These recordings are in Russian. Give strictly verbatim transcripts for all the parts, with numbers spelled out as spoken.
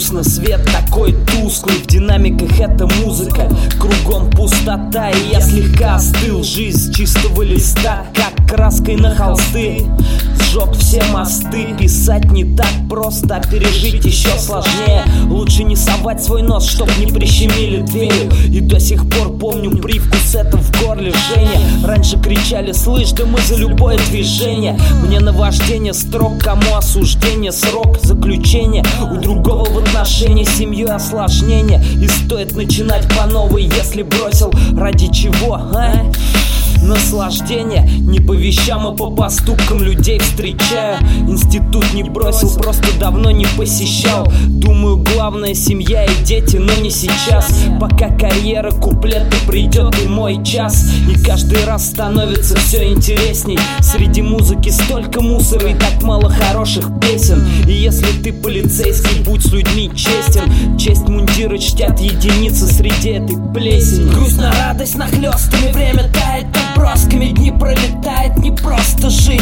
грустно, свет такой тусклый, в динамиках эта музыка, кругом пустота, и я слегка остыл. Жизнь с чистого листа, как краской на холсты, сжег все мосты. Писать не так просто, а пережить еще сложнее. Лучше не совать свой нос, чтоб не прищемили дверью. И до сих пор помню привкус это в горле жжения. Раньше кричали: слышь, да мы за любое движение. Мне наваждение строк, кому осуждение, срок заключения. У другого в отношении с семьей осложнение. И стоит начинать по новой, если бросил. Ради чего, а? Наслаждение не по вещам, а по поступкам людей встречаю. Институт не бросил, просто давно не посещал. Думаю, главное семья и дети, но не сейчас. Пока карьера, куплеты, придет и мой час. И каждый раз становится все интересней. Среди музыки столько мусора и так мало хороших песен. И если ты полицейский, будь с людьми честен. Честь мундира чтят единицы среди этой плесени. Грусть на радость нахлёстами, время тает бросками, дни пролетает, не просто жить.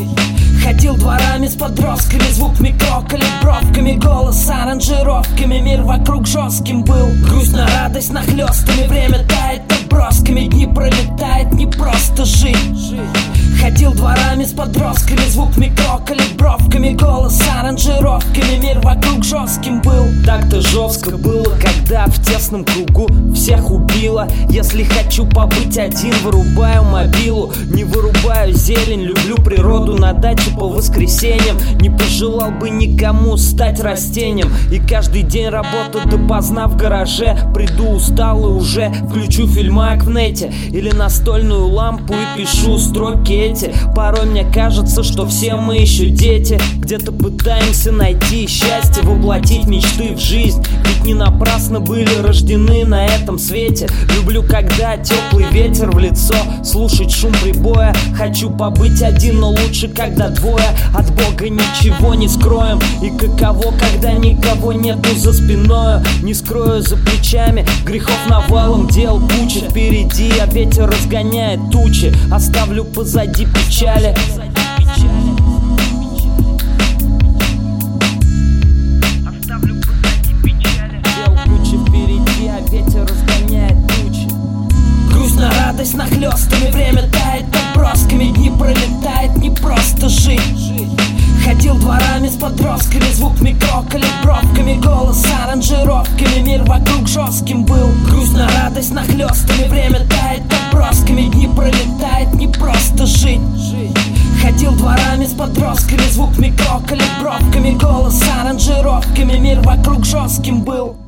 Ходил дворами с подростками, звук микрокалибровками, голос аранжировками, мир вокруг жестким был. Грусть на радость нахлёстами, время тает бросками, дни пролетает, не просто жить. Ходил дворами с подростками, звук микрокалибровками, голос аранжировками, мир вокруг жестким был. Так-то жестко было, когда в тесном кругу всех убило. Если хочу побыть один, вырубаю мобилу. Не вырубаю зелень, люблю природу на даче по воскресеньям. Не пожелал бы никому стать растением. И каждый день работа допоздна в гараже. Приду усталый уже, включу фильмак в нете или настольную лампу и пишу строки эти. Порой мне кажется, что все мы еще дети. Где-то пытаемся найти счастье, воплотить мечты в жизнь. Ведь не напрасно были рождены на этом свете. Люблю, когда теплый ветер в лицо, слушать шум прибоя. Хочу побыть один, но лучше, когда двое. От Бога ничего не скроем. И каково, когда никого нету за спиною. Не скрою за плечами грехов навалом, дел куча впереди, а ветер разгоняет тучи. Оставлю позади печали. Оставлю позади печали. Дел куча впереди, а ветер разгоняет тучи. Грусть на радость нахлёстами, время тает бросками, дни пролетает, не просто жить. Ходил дворами с подростками, звук микрокалибровками, голос аранжировками, мир вокруг жестким был. Грусть на радость нахлёстами, время тает бросками, дни пролетает, не просто жить. Ходил дворами с подростками, звук микрокалибровками, голос аранжировками, мир вокруг жестким был.